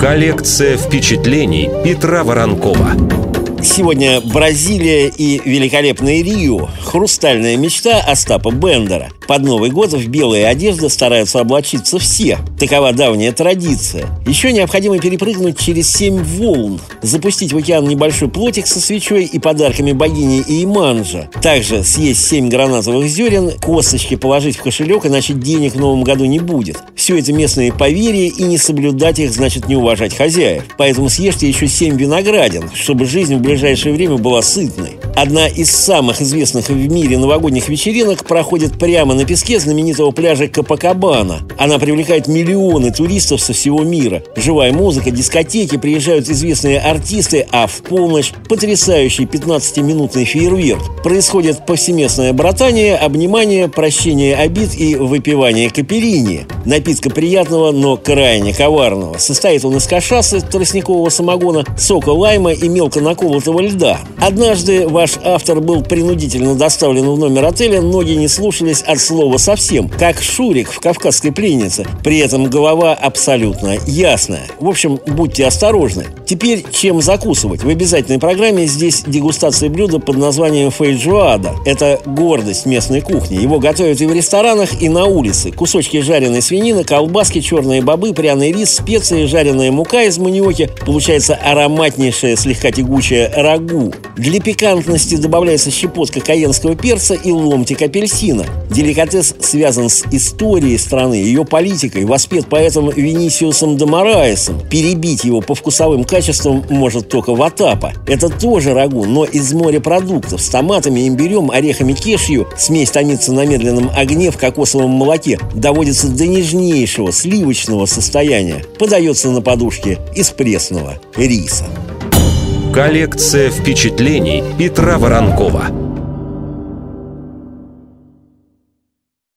Коллекция впечатлений Петра Воронкова. Сегодня Бразилия и великолепное Рио. Хрустальная мечта Остапа Бендера. Под Новый год в белые одежды стараются облачиться все. Такова давняя традиция. Еще необходимо перепрыгнуть через 7 волн, запустить в океан небольшой плотик со свечой и подарками богини Иеманджа. Также съесть 7 гранатовых зерен, косточки положить в кошелек, иначе денег в новом году не будет. Все это местные поверья, и не соблюдать их значит не уважать хозяев. Поэтому съешьте еще 7 виноградин, чтобы жизнь в ближайшее время была сытной. Одна из самых известных в мире новогодних вечеринок проходит прямо на песке знаменитого пляжа Копакабана. Она привлекает миллионы туристов со всего мира. Живая музыка, дискотеки, приезжают известные артисты, а в полночь потрясающий 15-минутный фейерверк. Происходит повсеместное братание, обнимание, прощение обид и выпивание кайпириньи. Напитка приятного, но крайне коварного. Состоит он из кашасы, тростникового самогона, сока лайма и мелко наколотого льда. Однажды ваш автор был принудительно доставлен в номер отеля, ноги не слушались от слова совсем, как Шурик в «Кавказской пленнице». При этом голова абсолютно ясная. В общем, будьте осторожны. Теперь чем закусывать? В обязательной программе здесь дегустация блюда под названием фейджоада. Это гордость местной кухни. Его готовят и в ресторанах, и на улице. Кусочки жареной свинины, колбаски, черные бобы, пряный рис, специи, жареная мука из маниоки. Получается ароматнейшее, слегка тягучее рагу. Для пикантности добавляется щепотка кайенского перца и ломтик апельсина. Деликатес связан с историей страны, ее политикой, воспет поэтом Винисиусом де Мораесом. Перебить его по вкусовым качествам может только ватапа. Это тоже рагу, но из морепродуктов с томатами, имбирем, орехами кешью. Смесь томится на медленном огне в кокосовом молоке, доводится до нежнейшего сливочного состояния. Подается на подушке из пресного риса. Коллекция впечатлений Петра Воронкова.